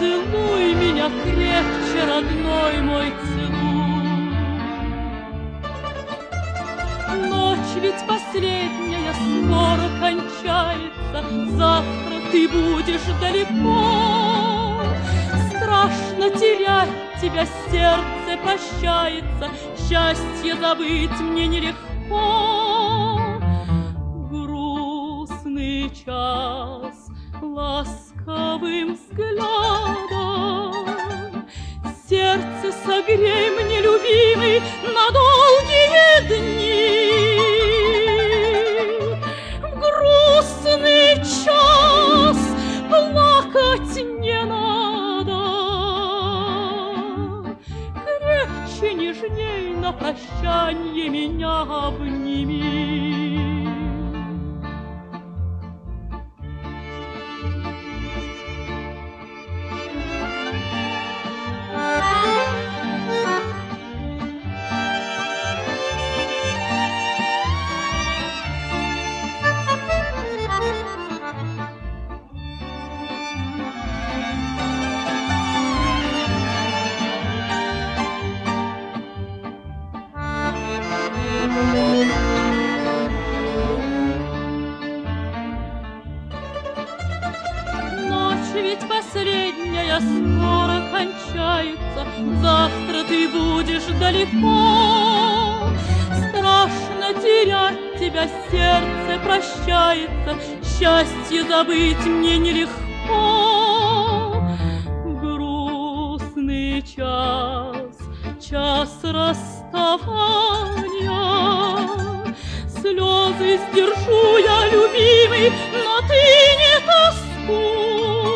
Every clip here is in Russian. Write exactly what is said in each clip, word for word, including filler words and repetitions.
целуй меня крепче, родной мой, целуй. Ночь ведь последняя скоро кончается, завтра ты будешь далеко. Страшно терять тебя, сердце прощается, счастье забыть мне нелегко. Грустный час ласковым взглядом, сердце согрей мне, любимый, на долгие дни. В грустный час плакать не надо, крепче, нежней на прощанье меня обними. Ведь последняя скоро кончается, завтра ты будешь далеко. Страшно терять тебя, сердце прощается, счастье забыть мне нелегко. Грустный час, час расставания, слезы сдержу я, любимый, но ты не тоскуй.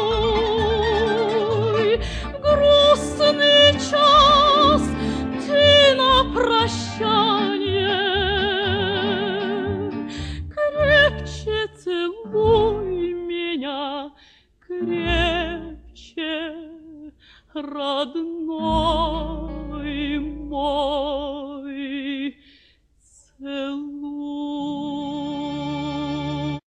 Грустный час, ты на прощание крепче целуй меня, крепче, родной.